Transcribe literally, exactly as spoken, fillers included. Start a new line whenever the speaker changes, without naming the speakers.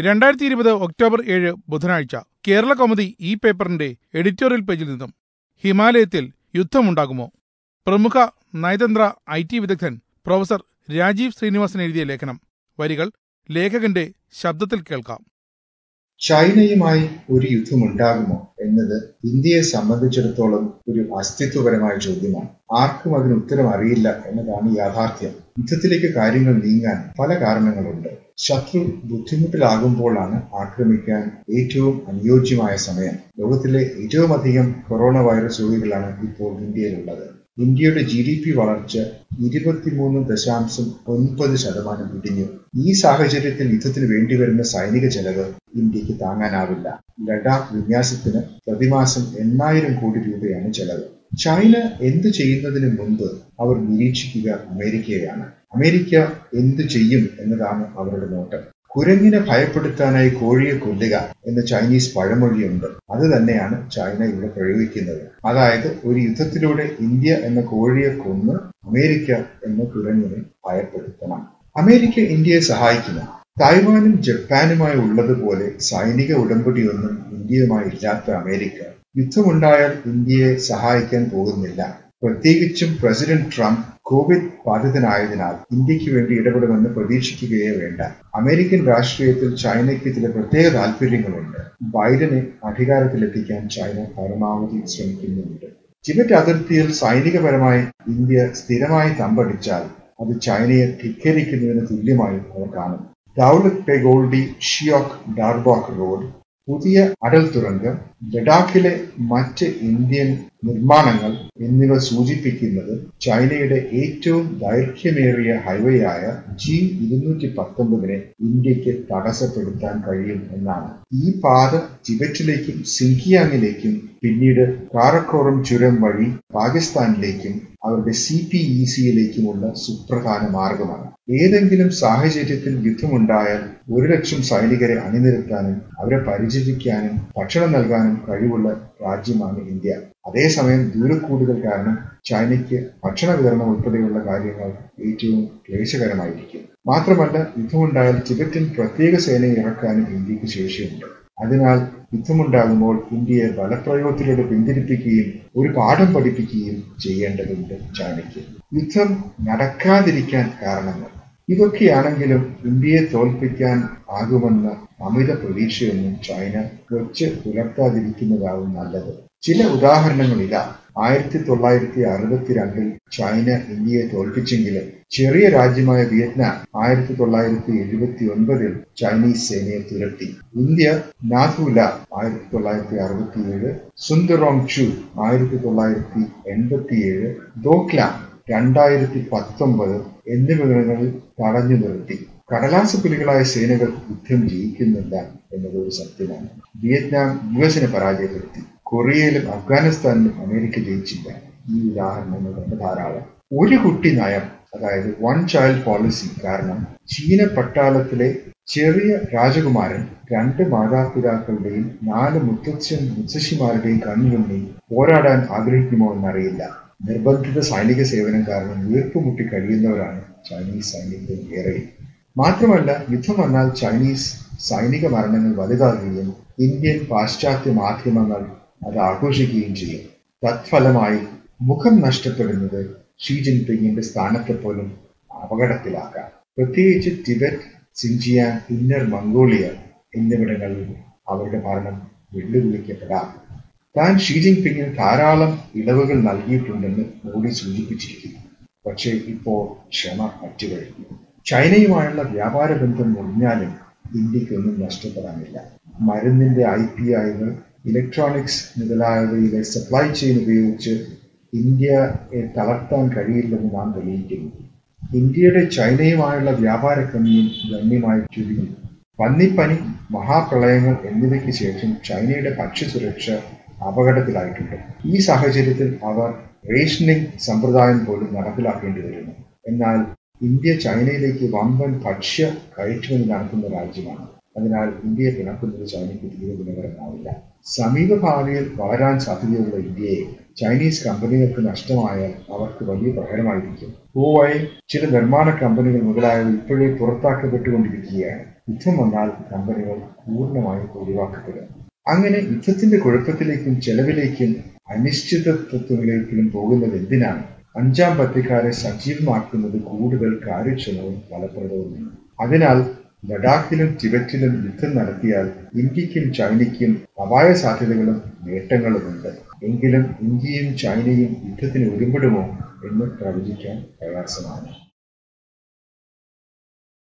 രണ്ടായിരത്തി ഇരുപത് ഒക്ടോബർ ഏഴ് ബുധനാഴ്ച കേരള കൗമുദി ഈ പേപ്പറിന്റെ എഡിറ്റോറിയൽ പേജിൽ നിന്നും ഹിമാലയത്തിൽ യുദ്ധമുണ്ടാകുമോ? പ്രമുഖ നയതന്ത്ര ഐ ടി വിദഗ്ധൻ പ്രൊഫസർ രാജീവ് ശ്രീനിവാസൻ എഴുതിയ ലേഖനം. വരികൾ ലേഖകന്റെ ശബ്ദത്തിൽ കേൾക്കാം.
ചൈനയുമായി ഒരു യുദ്ധമുണ്ടാകുമോ എന്നത് ഇന്ത്യയെ സംബന്ധിച്ചിടത്തോളം ഒരു അസ്തിത്വപരമായ ചോദ്യമാണ്. ആർക്കും അതിന് ഉത്തരം അറിയില്ല എന്നതാണ് യാഥാർത്ഥ്യം. യുദ്ധത്തിലേക്ക് കാര്യങ്ങൾ നീങ്ങാൻ പല കാരണങ്ങളുണ്ട്. ശത്രു ബുദ്ധിമുട്ടിലാകുമ്പോഴാണ് ആക്രമിക്കാൻ ഏറ്റവും അനുയോജ്യമായ സമയം. ലോകത്തിലെ ഏറ്റവും അധികം കൊറോണ വൈറസ് രോഗികളാണ് ഇപ്പോൾ ഇന്ത്യയിലുള്ളത്. ഇന്ത്യയുടെ ജി ഡി പി വളർച്ച ഇരുപത്തിമൂന്ന് ദശാംശം ഒൻപത് ശതമാനം ഇടിഞ്ഞു. ഈ സാഹചര്യത്തിൽ യുദ്ധത്തിന് വേണ്ടിവരുന്ന സൈനിക ചെലവ് ഇന്ത്യക്ക് താങ്ങാനാവില്ല. ലഡാക്ക് വിന്യാസത്തിന് പ്രതിമാസം എണ്ണായിരം കോടി രൂപയാണ് ചെലവ്. ചൈന എന്തു ചെയ്യുന്നതിന് മുൻപ് അവർ നിരീക്ഷിക്കുക അമേരിക്കയെയാണ്. അമേരിക്ക എന്തു ചെയ്യും എന്നതാണ് അവരുടെ നോട്ടം. കുരങ്ങിനെ ഭയപ്പെടുത്താനായി കോഴിയെ കൊല്ലുക എന്ന ചൈനീസ് പഴമൊഴിയുണ്ട്. അത് തന്നെയാണ് ചൈന ഇവിടെ പ്രയോഗിക്കുന്നത്. അതായത് ഒരു യുദ്ധത്തിലൂടെ ഇന്ത്യ എന്ന കോഴിയെ കൊന്ന് അമേരിക്ക എന്ന കുരങ്ങിനെ ഭയപ്പെടുത്തണം. അമേരിക്ക ഇന്ത്യയെ സഹായിക്കുന്നു. തായ്വാനും ജപ്പാനുമായി ഉള്ളതുപോലെ സൈനിക ഉടമ്പടിയൊന്നും ഇന്ത്യയുമായി ഇല്ലാത്ത അമേരിക്ക യുദ്ധമുണ്ടായാൽ ഇന്ത്യയെ സഹായിക്കാൻ പോകുന്നില്ല. പ്രത്യേകിച്ചും പ്രസിഡന്റ് ട്രംപ് കോവിഡ് ബാധിതനായതിനാൽ ഇന്ത്യക്ക് വേണ്ടി ഇടപെടുമെന്ന് പ്രതീക്ഷിക്കുകയേ വേണ്ട. അമേരിക്കൻ രാഷ്ട്രീയത്തിൽ ചൈനയ്ക്ക് ചില പ്രത്യേക താല്പര്യങ്ങളുണ്ട്. ബൈഡനെ അധികാരത്തിലെത്തിക്കാൻ ചൈന പരമാവധി ശ്രമിക്കുന്നുണ്ട്. ടിബറ്റ് അതിർത്തിയിൽ സൈനികപരമായി ഇന്ത്യ സ്ഥിരമായി തമ്പടിച്ചാൽ അത് ചൈനയെ ധിക്കരിക്കുന്നതിന് തുല്യമായി അവർ കാണും. ദൌലത് പെഗോൾഡി ഷിയോക് ഡാർബോക് റോഡ്, പുതിയ അടൽ തുരങ്കം, ലഡാക്കിലെ മറ്റ് ഇന്ത്യൻ നിർമ്മാണങ്ങൾ എന്നിവ സൂചിപ്പിക്കുന്നത് ചൈനയുടെ ഏറ്റവും ദൈർഘ്യമേറിയ ഹൈവേയായ ജി ഇരുന്നൂറ്റി പത്തൊമ്പതിനെ ഇന്ത്യക്ക് തടസ്സപ്പെടുത്താൻ കഴിയും എന്നാണ്. ഈ പാത ടിബറ്റിലേക്കും സിൻകിയാങ്ങിലേക്കും പിന്നീട് കാറക്കോറം ചുരം വഴി പാകിസ്ഥാനിലേക്കും അവരുടെ സി പി ഇ സിയിലേക്കുമുള്ള സുപ്രധാന മാർഗമാണ്. ഏതെങ്കിലും സാഹചര്യത്തിൽ യുദ്ധമുണ്ടായാൽ ഒരു ലക്ഷം സൈനികരെ അണിനിരത്താനും അവരെ പരിചരിക്കാനും ഭക്ഷണം നൽകാനും കഴിവുള്ള രാജ്യമാണ് ഇന്ത്യ. അതേസമയം ദൂരക്കൂടുതൽ കാരണം ചൈനയ്ക്ക് ഭക്ഷണ വിതരണം ഉൾപ്പെടെയുള്ള കാര്യങ്ങൾ ഏറ്റവും ക്ലേശകരമായിരിക്കും. മാത്രമല്ല, യുദ്ധമുണ്ടായാൽ ടിബറ്റിൽ പ്രത്യേക സേനയെ ഇറക്കാനും ഇന്ത്യക്ക് ശേഷിയുണ്ട്. അതിനാൽ യുദ്ധമുണ്ടാകുമ്പോൾ ഇന്ത്യയെ ബലപ്രയോഗത്തിലൂടെ പിന്തിരിപ്പിക്കുകയും ഒരു പാഠം പഠിപ്പിക്കുകയും ചെയ്യേണ്ടതുണ്ട് ചൈനയ്ക്ക്. യുദ്ധം നടക്കാതിരിക്കാൻ കാരണങ്ങൾ ഇതൊക്കെയാണെങ്കിലും ഇന്ത്യയെ തോൽപ്പിക്കാൻ ആകുമെന്ന അമിത പ്രതീക്ഷയൊന്നും ചൈന വെച്ച് പുലർത്താതിരിക്കുന്നതാവും നല്ലത്. ചില ഉദാഹരണങ്ങളില്ല. ആയിരത്തി തൊള്ളായിരത്തി അറുപത്തിരണ്ടിൽ ചൈന ഇന്ത്യയെ തോൽപ്പിച്ചെങ്കിലും ചെറിയ രാജ്യമായ വിയറ്റ്നാം ആയിരത്തി തൊള്ളായിരത്തി എഴുപത്തി ഒൻപതിൽ ചൈനീസ് സേനയെ തുരത്തി. ഇന്ത്യ നാഥൂല ആയിരത്തി തൊള്ളായിരത്തി അറുപത്തിയേഴ്, സുന്ദറോങ് ചു ആയിരത്തി തൊള്ളായിരത്തി എൺപത്തിയേഴ്, ദോക്ലാം രണ്ടായിരത്തി പത്തൊമ്പത് എന്നിവിടങ്ങളിൽ തടഞ്ഞു നിർത്തി. കടലാസ പുലികളായ സേനകൾ യുദ്ധം ജയിക്കുന്നില്ല എന്നതൊരു സത്യമാണ്. വിയറ്റ്നാം യു എസിനെ പരാജയപ്പെടുത്തി. കൊറിയയിലും അഫ്ഗാനിസ്ഥാനിലും അമേരിക്ക ജയിച്ചില്ല. ഈ ഉദാഹരണങ്ങൾ കൊണ്ട് ധാരാളം. ഒരു കുട്ടി നയം, അതായത് വൺ ചൈൽഡ് പോളിസി കാരണം ചീന പട്ടാളത്തിലെ ചെറിയ രാജകുമാരൻ രണ്ട് മാതാപിതാക്കളുടെയും നാല് മുത്തച്ഛൻ മുത്തശ്ശിമാരുടെയും കണ്ണുമുന്നിൽ പോരാടാൻ ആഗ്രഹിക്കുമോ എന്നറിയില്ല. നിർബന്ധിത സൈനിക സേവനം കാരണം വീർപ്പുമുട്ടി കഴിയുന്നവരാണ് ചൈനീസ് സൈന്യത്തിൽ ഏറെയും. മാത്രമല്ല, യുദ്ധം വന്നാൽ ചൈനീസ് സൈനിക മരണങ്ങൾ വലുതാകുകയും ഇന്ത്യൻ പാശ്ചാത്യ മാധ്യമങ്ങൾ അത് ആഘോഷിക്കുകയും ചെയ്യും. തത്ഫലമായി മുഖം നഷ്ടപ്പെടുന്നത് ഷീ ജിൻപിങ്ങിന്റെ സ്ഥാനത്തെ പോലും അപകടത്തിലാക്കാം. പ്രത്യേകിച്ച് ടിബറ്റ്, സിൻജിയാങ്, ഇന്നർ മംഗോളിയ എന്നിവിടങ്ങളിൽ അവരുടെ ഭരണം വെല്ലുവിളിക്കപ്പെടാം. താൻ ഷീ ജിൻപിങ്ങിന് ധാരാളം ഇളവുകൾ നൽകിയിട്ടുണ്ടെന്ന് മോഡി സൂചിപ്പിച്ചിരിക്കുന്നു. പക്ഷേ ഇപ്പോൾ ക്ഷമ അറ്റുകഴിഞ്ഞു. ചൈനയുമായുള്ള വ്യാപാര ബന്ധം മുറിഞ്ഞാലും ഇന്ത്യക്കൊന്നും നഷ്ടപ്പെടാനില്ല. മരുന്നിന്റെ ഐ പി ഐകൾ, ഇലക്ട്രോണിക്സ് മുതലായവയിലെ സപ്ലൈ ചെയിൻ ഉപയോഗിച്ച് ഇന്ത്യയെ തളർത്താൻ കഴിയില്ലെന്ന് നാം തെളിയിക്കുന്നു. ഇന്ത്യയുടെ ചൈനയുമായുള്ള വ്യാപാര കമ്മിയും ഗണ്യമായി ചുരുങ്ങി. പന്നിപ്പനി, മഹാപ്രളയങ്ങൾ എന്നിവയ്ക്ക് ശേഷം ചൈനയുടെ ഭക്ഷ്യസുരക്ഷ അപകടത്തിലായിട്ടുണ്ട്. ഈ സാഹചര്യത്തിൽ അവർ റേഷനിംഗ് സമ്പ്രദായം പോലും നടപ്പിലാക്കേണ്ടി വരുന്നു. എന്നാൽ ഇന്ത്യ ചൈനയിലേക്ക് വമ്പൻ ഭക്ഷ്യ കയറ്റുമതി നടത്തുന്ന രാജ്യമാണ്. അതിനാൽ ഇന്ത്യയെ പിണക്കുന്നത് ചൈനയ്ക്ക് തീരെ ഗുണകരമാവില്ല. സമീപ ഭാവിയിൽ വളരാൻ സാധ്യതയുള്ള ഇന്ത്യയെ ചൈനീസ് കമ്പനികൾക്ക് നഷ്ടമായാൽ അവർക്ക് വലിയ പ്രഹരമായിരിക്കും. ഹുവായി, ചില നിർമ്മാണ കമ്പനികൾ മുതലായവ ഇപ്പോഴേ പുറത്താക്കപ്പെട്ടുകൊണ്ടിരിക്കുകയാണ്. യുദ്ധം വന്നാൽ കമ്പനികൾ പൂർണ്ണമായും ഒഴിവാക്കപ്പെടും. അങ്ങനെ യുദ്ധത്തിന്റെ കുഴപ്പത്തിലേക്കും ചെലവിലേക്കും അനിശ്ചിതത്വത്തിലേക്കും പോകുന്നത് എന്തിനാണ്? അഞ്ചാം പത്തിക്കാരെ സജീവമാക്കുന്നത് കൂടുതൽ കാര്യക്ഷമവും ഫലപ്രദവുമാണ്. അതിനാൽ ലഡാക്കിലും ടിബറ്റിലും യുദ്ധം നടത്തിയാൽ ഇന്ത്യക്കും ചൈനയ്ക്കും അപായ സാധ്യതകളും നേട്ടങ്ങളുമുണ്ട്. എങ്കിലും ഇന്ത്യയും ചൈനയും യുദ്ധത്തിന് ഒരുമ്പെടുമോ എന്ന് പ്രവചിക്കാൻ പ്രയാസമാണ്.